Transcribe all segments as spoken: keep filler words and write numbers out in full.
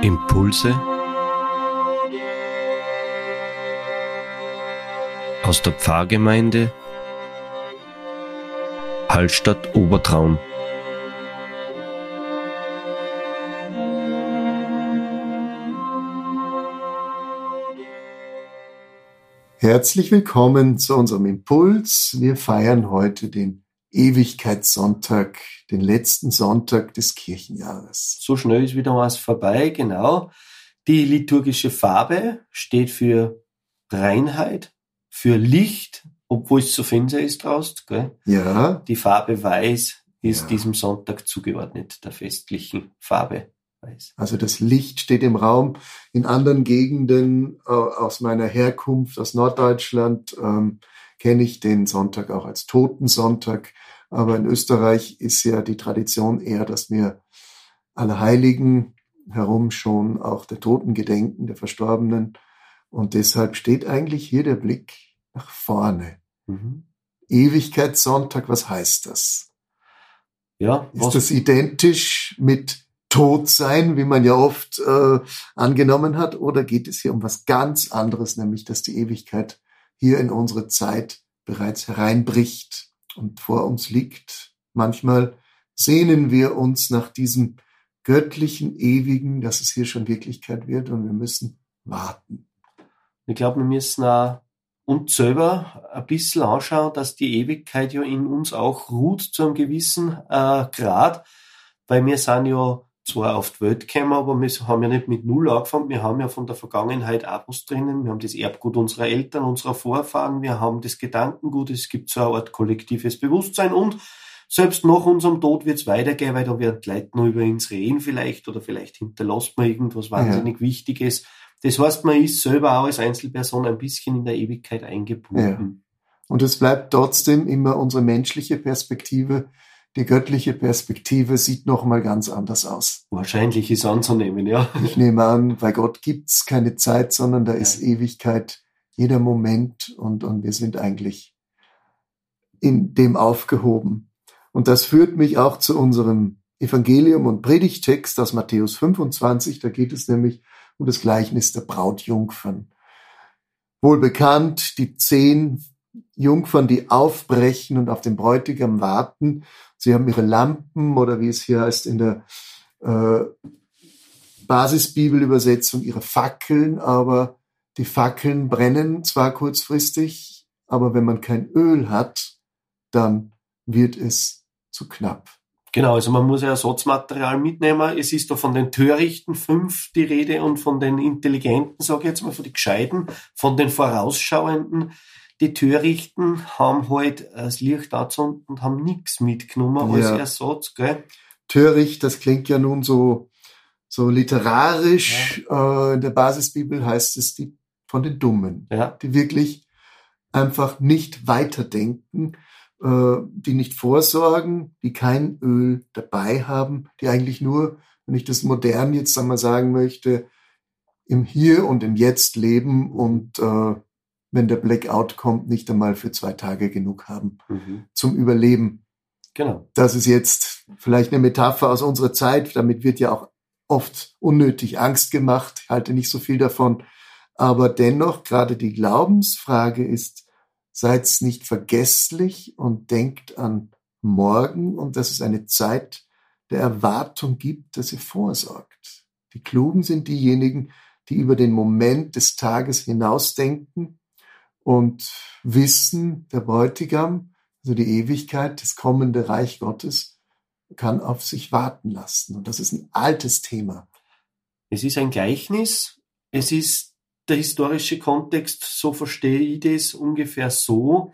Impulse aus der Pfarrgemeinde Hallstatt Obertraun. Herzlich willkommen zu unserem Impuls. Wir feiern heute den Ewigkeitssonntag, den letzten Sonntag des Kirchenjahres. So schnell ist wieder was vorbei, genau. Die liturgische Farbe steht für Reinheit, für Licht, obwohl es so finster ist draußen, gell? Ja. Die Farbe Weiß ist Ja. diesem Sonntag zugeordnet, der festlichen Farbe Weiß. Also das Licht steht im Raum. In anderen Gegenden äh, aus meiner Herkunft, aus Norddeutschland, ähm, kenne ich den Sonntag auch als Totensonntag. Aber in Österreich ist ja die Tradition eher, dass wir Allerheiligen herum schon auch der Toten gedenken, der Verstorbenen. Und deshalb steht eigentlich hier der Blick nach vorne. Mhm. Ewigkeitssonntag, was heißt das? Ja, Ist was, das identisch mit Todsein, wie man ja oft äh, angenommen hat, oder geht es hier um was ganz anderes, nämlich dass die Ewigkeit hier in unsere Zeit bereits hereinbricht und vor uns liegt? Manchmal sehnen wir uns nach diesem göttlichen, ewigen, dass es hier schon Wirklichkeit wird, und wir müssen warten. ich glaube, wir müssen auch uns selber ein bisschen anschauen, dass die Ewigkeit ja in uns auch ruht zu einem gewissen äh, Grad, weil wir sind ja zwar auf die Welt gekommen, aber wir haben ja nicht mit Null angefangen, wir haben ja von der Vergangenheit auch was drinnen, wir haben das Erbgut unserer Eltern, unserer Vorfahren, wir haben das Gedankengut, es gibt so eine Art kollektives Bewusstsein, und selbst nach unserem Tod wird es weitergehen, weil da werden die Leute noch über uns reden vielleicht, oder vielleicht hinterlässt man irgendwas wahnsinnig ja. Wichtiges. Das heißt, man ist selber auch als Einzelperson ein bisschen in der Ewigkeit eingebunden. Ja. Und es bleibt trotzdem immer unsere menschliche Perspektive. Die göttliche Perspektive sieht noch mal ganz anders aus. Wahrscheinlich ist anzunehmen, ja. Ich nehme an, bei Gott gibt's keine Zeit, sondern da ist ja. Ewigkeit, jeder Moment, und, und wir sind eigentlich in dem aufgehoben. Und das führt mich auch zu unserem Evangelium- und Predigttext aus Matthäus fünfundzwanzig. Da geht es nämlich um das Gleichnis der Brautjungfern. Wohl bekannt, die zehn Jungfern, die aufbrechen und auf den Bräutigam warten. Sie haben ihre Lampen, oder wie es hier heißt in der äh, Basisbibelübersetzung, ihre Fackeln, aber die Fackeln brennen zwar kurzfristig, aber wenn man kein Öl hat, dann wird es zu knapp. Genau, also man muss ja Ersatzmaterial mitnehmen. Es ist da von den Törichten fünf die Rede und von den Intelligenten, sage ich jetzt mal, von den Gescheiten, von den Vorausschauenden. Die Törichten haben halt das Licht angezündet und haben nichts mitgenommen als Ja. Ersatz, gell? Töricht, das klingt ja nun so, so literarisch. Ja. Äh, in der Basisbibel heißt es die von den Dummen, ja. die wirklich einfach nicht weiterdenken, äh, die nicht vorsorgen, die kein Öl dabei haben, die eigentlich nur, wenn ich das modern jetzt einmal sagen möchte, im Hier und im Jetzt leben und äh, wenn der Blackout kommt, nicht einmal für zwei Tage genug haben mhm. zum Überleben. Genau. Das ist jetzt vielleicht eine Metapher aus unserer Zeit. Damit wird ja auch oft unnötig Angst gemacht. Ich halte nicht so viel davon. Aber dennoch, gerade die Glaubensfrage ist, seid's nicht vergesslich und denkt an morgen und dass es eine Zeit der Erwartung gibt, dass ihr vorsorgt. Die Klugen sind diejenigen, die über den Moment des Tages hinausdenken und wissen, der Bräutigam, also die Ewigkeit, das kommende Reich Gottes, kann auf sich warten lassen. Und das ist ein altes Thema. Es ist ein Gleichnis. Es ist der historische Kontext, so verstehe ich das, ungefähr so,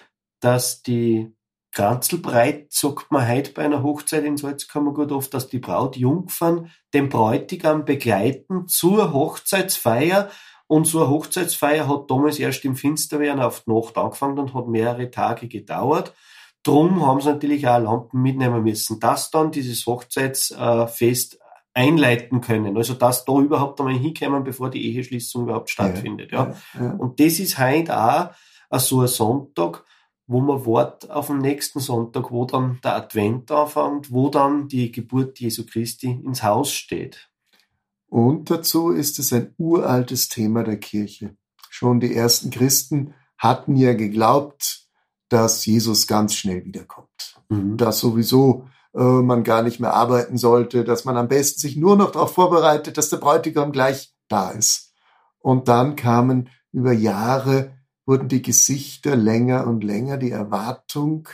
dass die Kranzelbreit, sagt man heute bei einer Hochzeit in Salzkammergut oft, dass die Brautjungfern den Bräutigam begleiten zur Hochzeitsfeier. Und so eine Hochzeitsfeier hat damals erst im Finsterwerden auf die Nacht angefangen und hat mehrere Tage gedauert. Drum haben sie natürlich auch Lampen mitnehmen müssen, dass dann dieses Hochzeitsfest einleiten können. Also dass da überhaupt einmal hinkommen, bevor die Eheschließung überhaupt stattfindet. Ja, ja, ja. Und das ist heute auch so ein Sonntag, wo man wartet auf den nächsten Sonntag, wo dann der Advent anfängt, wo dann die Geburt Jesu Christi ins Haus steht. Und dazu ist es ein uraltes Thema der Kirche. Schon die ersten Christen hatten ja geglaubt, dass Jesus ganz schnell wiederkommt. Mhm. Dass sowieso äh, man gar nicht mehr arbeiten sollte, dass man am besten sich nur noch darauf vorbereitet, dass der Bräutigam gleich da ist. Und dann kamen über Jahre, wurden die Gesichter länger und länger, die Erwartung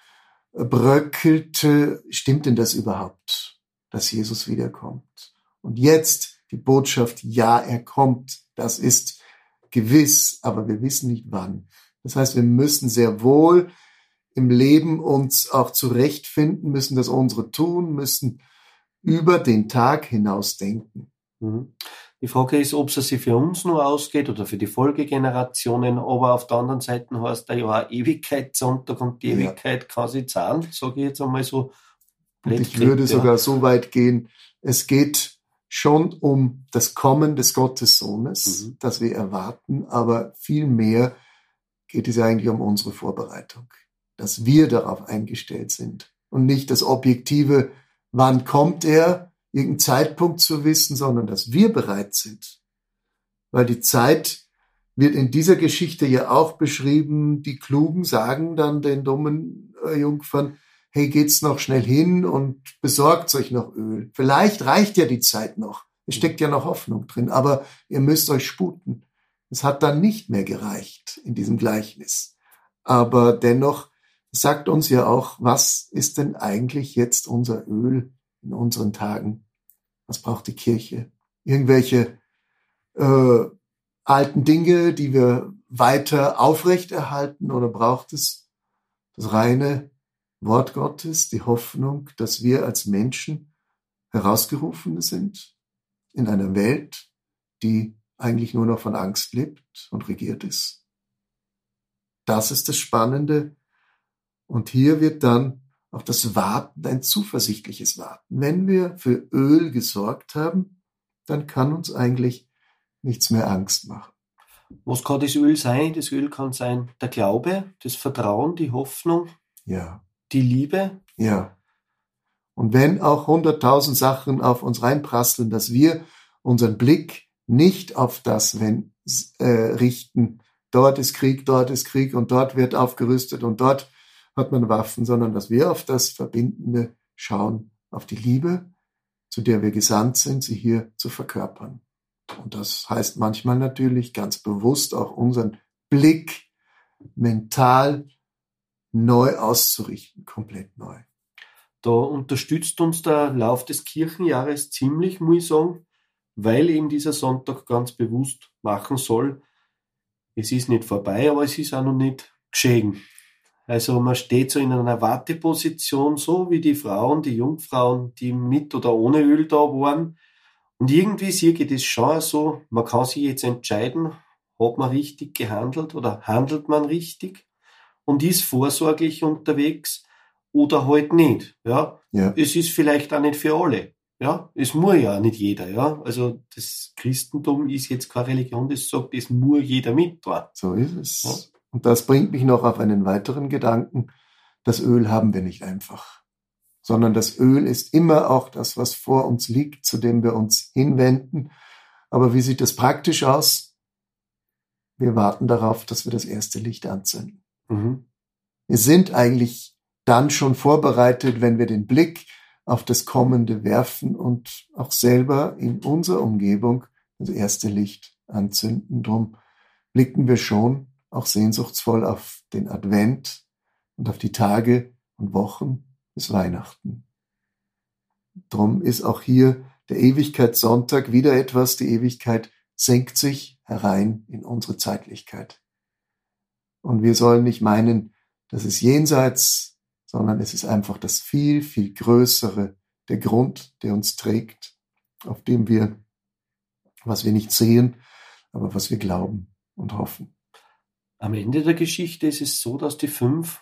bröckelte. Stimmt denn das überhaupt, dass Jesus wiederkommt? Und jetzt die Botschaft, ja, er kommt, das ist gewiss, aber wir wissen nicht wann. Das heißt, wir müssen sehr wohl im Leben uns auch zurechtfinden, müssen das unsere tun, müssen über den Tag hinaus denken. Die Frage ist, ob es sich für uns nur ausgeht oder für die Folgegenerationen, aber auf der anderen Seite heißt da ja auch Ewigkeitssonntag und die Ewigkeit ja. kann sich zahlen, sage ich jetzt einmal so. Und ich würde ja. sogar so weit gehen, es geht schon um das Kommen des Gottessohnes, mhm. das wir erwarten, aber viel mehr geht es eigentlich um unsere Vorbereitung, dass wir darauf eingestellt sind und nicht das Objektive, wann kommt er, irgendeinen Zeitpunkt zu wissen, sondern dass wir bereit sind. Weil die Zeit wird in dieser Geschichte ja auch beschrieben, die Klugen sagen dann den dummen äh, Jungfern, hey, geht's noch schnell hin und besorgt euch noch Öl. Vielleicht reicht ja die Zeit noch. Es steckt ja noch Hoffnung drin, aber ihr müsst euch sputen. Es hat dann nicht mehr gereicht in diesem Gleichnis. Aber dennoch sagt uns ja auch, was ist denn eigentlich jetzt unser Öl in unseren Tagen? Was braucht die Kirche? Irgendwelche äh, alten Dinge, die wir weiter aufrechterhalten, oder braucht es das reine Wort Gottes, die Hoffnung, dass wir als Menschen Herausgerufene sind in einer Welt, die eigentlich nur noch von Angst lebt und regiert ist? Das ist das Spannende. Und hier wird dann auch das Warten, ein zuversichtliches Warten. Wenn wir für Öl gesorgt haben, dann kann uns eigentlich nichts mehr Angst machen. Was kann das Öl sein? Das Öl kann sein der Glaube, das Vertrauen, die Hoffnung, ja. die Liebe. Ja. Und wenn auch hunderttausend Sachen auf uns reinprasseln, dass wir unseren Blick nicht auf das wenn, äh, richten, dort ist Krieg, dort ist Krieg und dort wird aufgerüstet und dort hat man Waffen, sondern dass wir auf das Verbindende schauen, auf die Liebe, zu der wir gesandt sind, sie hier zu verkörpern. Und das heißt manchmal natürlich ganz bewusst auch unseren Blick mental neu auszurichten, komplett neu. Da unterstützt uns der Lauf des Kirchenjahres ziemlich, muss ich sagen, weil eben dieser Sonntag ganz bewusst machen soll, es ist nicht vorbei, aber es ist auch noch nicht geschehen. Also man steht so in einer Warteposition, so wie die Frauen, die Jungfrauen, die mit oder ohne Öl da waren. Und irgendwie sehe ich das schon so, man kann sich jetzt entscheiden, hat man richtig gehandelt oder handelt man richtig und ist vorsorglich unterwegs oder halt nicht. Ja? Ja. Es ist vielleicht auch nicht für alle. Ja, es muss ja nicht jeder. Ja, also das Christentum ist jetzt keine Religion, das sagt, es muss jeder mit tun. So ist es. Ja. Und das bringt mich noch auf einen weiteren Gedanken. Das Öl haben wir nicht einfach, sondern das Öl ist immer auch das, was vor uns liegt, zu dem wir uns hinwenden. Aber wie sieht das praktisch aus? Wir warten darauf, dass wir das erste Licht anzünden. Mhm. Wir sind eigentlich dann schon vorbereitet, wenn wir den Blick auf das Kommende werfen und auch selber in unserer Umgebung das erste Licht anzünden. Drum blicken wir schon auch sehnsuchtsvoll auf den Advent und auf die Tage und Wochen bis Weihnachten. Drum ist auch hier der Ewigkeitssonntag wieder etwas, die Ewigkeit senkt sich herein in unsere Zeitlichkeit. Und wir sollen nicht meinen, das ist jenseits, sondern es ist einfach das viel, viel Größere, der Grund, der uns trägt, auf dem wir, was wir nicht sehen, aber was wir glauben und hoffen. Am Ende der Geschichte ist es so, dass die fünf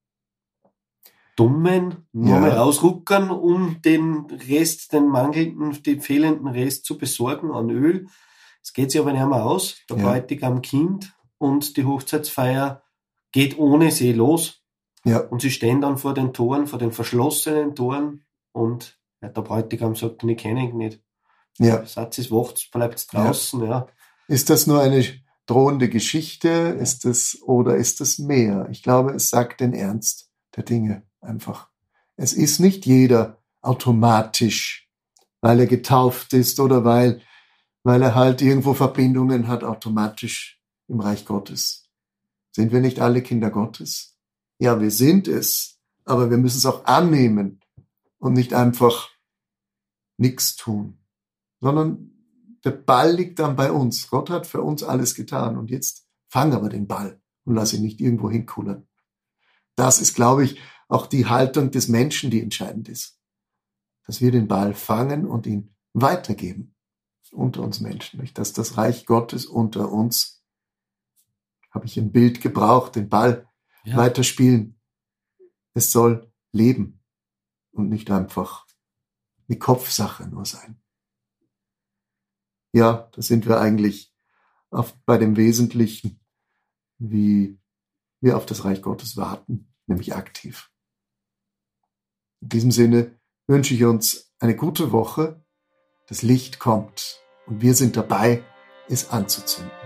Dummen nochmal Ja. ausruckern, um den Rest, den mangelnden, den fehlenden Rest zu besorgen an Öl. Es geht sich aber nicht mehr aus. Der Ja. Bräutigam Kind und die Hochzeitsfeier geht ohne sie los. Ja, Und sie stehen dann vor den Toren, vor den verschlossenen Toren und ja, der Bräutigam sagt, ich kenne ihn nicht. Ja. Satz ist, wacht, bleibt draußen, ja. ja. Ist das nur eine drohende Geschichte? Ja. Ist das, oder ist das mehr? Ich glaube, es sagt den Ernst der Dinge einfach. Es ist nicht jeder automatisch, weil er getauft ist oder weil, weil er halt irgendwo Verbindungen hat, automatisch im Reich Gottes. Sind wir nicht alle Kinder Gottes? Ja, wir sind es, aber wir müssen es auch annehmen und nicht einfach nichts tun, sondern der Ball liegt dann bei uns. Gott hat für uns alles getan und jetzt fang aber den Ball und lass ihn nicht irgendwo hinkullern. Das ist, glaube ich, auch die Haltung des Menschen, die entscheidend ist. Dass wir den Ball fangen und ihn weitergeben unter uns Menschen. Dass das Reich Gottes unter uns, habe ich ein Bild gebraucht, den Ball ja. weiterspielen. Es soll leben und nicht einfach eine Kopfsache nur sein. Ja, da sind wir eigentlich auf, bei dem Wesentlichen, wie wir auf das Reich Gottes warten, nämlich aktiv. In diesem Sinne wünsche ich uns eine gute Woche. Das Licht kommt und wir sind dabei, es anzuzünden.